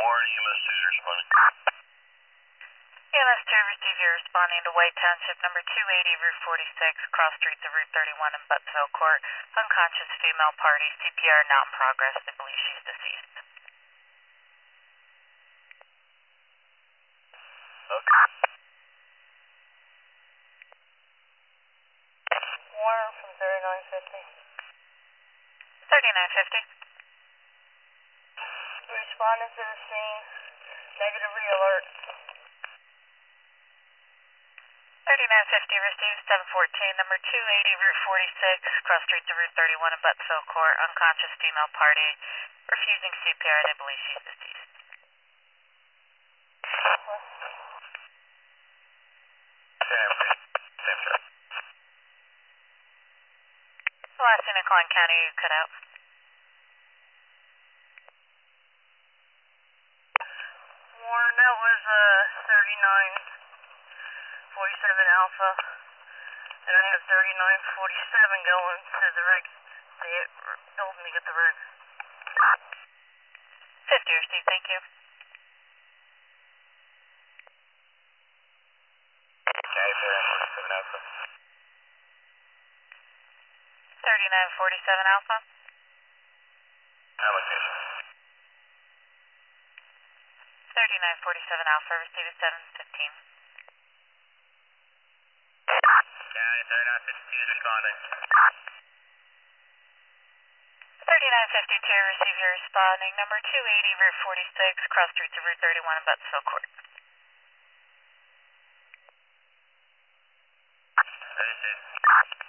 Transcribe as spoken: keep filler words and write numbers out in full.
Warren, E M S two is responding. E M S two, receive you responding to White Township, number two eighty, Route forty-six, cross streets of Route thirty-one in Buttsville Court. Unconscious female party, C P R not in progress. They believe she's deceased. Okay. Warren from thirty-nine fifty. thirty-nine fifty. Responding to the scene. Negative re-alert. thirty-nine fifty, received seven fourteen, number two eighty, Route forty-six, cross streets of Route thirty-one in Buttsville Court. Unconscious female party, refusing C P R. They believe she's deceased. The last thing in Collin County you cut out. Warren, that was uh, thirty-nine forty-seven Alpha. And I have thirty-nine forty-seven going to the rig. They told me to get the rig. fifty, received, thank you. Okay, thirty-nine forty-seven Alpha. thirty-nine forty-seven Alpha. Allocation. thirty-nine forty-seven Alpha, received at seven fifteen. County thirty-nine fifty-two is responding. thirty-nine fifty-two, receive your responding, number two eighty, Route forty-six, cross streets of Route thirty-one in Buttsville Court. thirty-two.